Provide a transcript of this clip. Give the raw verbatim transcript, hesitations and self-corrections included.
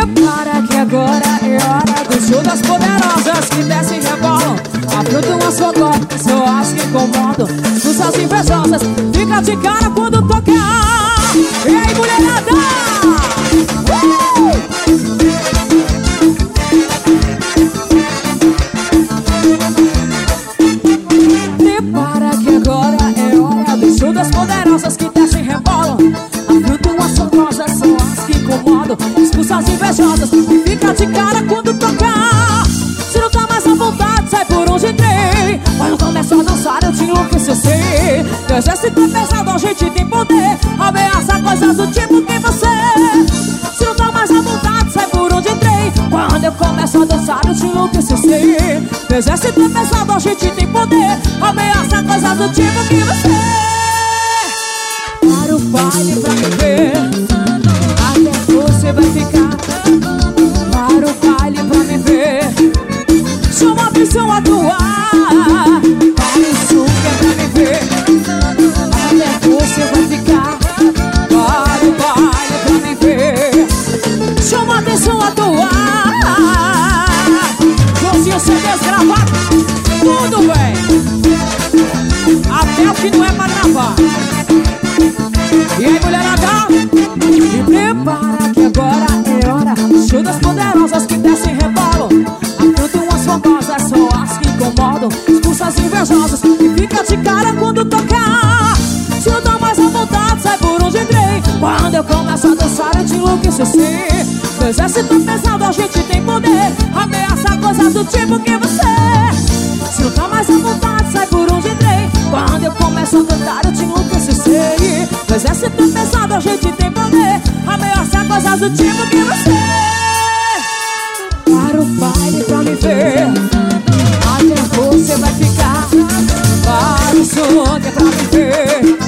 prepara que agora é hora do show das poderosas que descem e rebolam. Afrontam as fogotas, eu acho que incomodam. Suas invejosas, fica de cara quando tocar. E aí, mulherada? Uh! Prepara que agora é hora do show das poderosas que descem e rebolam. Afrontam as fogotas, são as que incomodam. Expulsa as invejosas e fica de cara quando tocar. Se não tá mais à vontade, sai por onde entrei. Quando começa a dançar, eu te enlouqueço, eu sei. Teu exército é pesado, a gente tem poder. Ameaça coisas do tipo que você. Se não tá mais à vontade, sai por onde entrei. Quando eu começo a dançar, eu te enlouqueço, eu sei. Teu exército é pesado, a gente tem poder. Ameaça coisas do tipo que você. Para o baile pra me ver, até você vai ficar. Para o baile pra me ver, chama a atenção a atuar. Para o som que é pra me ver, até você vai ficar. Para o baile pra me ver, chama a atenção a atuar. Dozinho C Ds gravado, tudo bem, até o que não é pra gravar. E aí, mulherada? Me prepara que agora é hora. Show das poderosas que descem e rebolam. Afrontam as famosas, são as que incomodam. Expulsa as invejosas e fica de cara quando tocar. Se não dá mais à vontade, sai por onde entrei. Quando eu começo a dançar, eu te enlouqueço, eu sei. Meu exército é pesado, a gente tem poder. Ameaça coisas do tipo que você. Se não tá mais à vontade, sai por onde entrei. Quando eu começo a cantar, eu te enlouqueço, eu sei. Meu exército é pesado, a gente tem poder. Ameaça coisas do tipo que você. Para o baile pra me ver, até você vai ficar. Para o som que é pra me ver,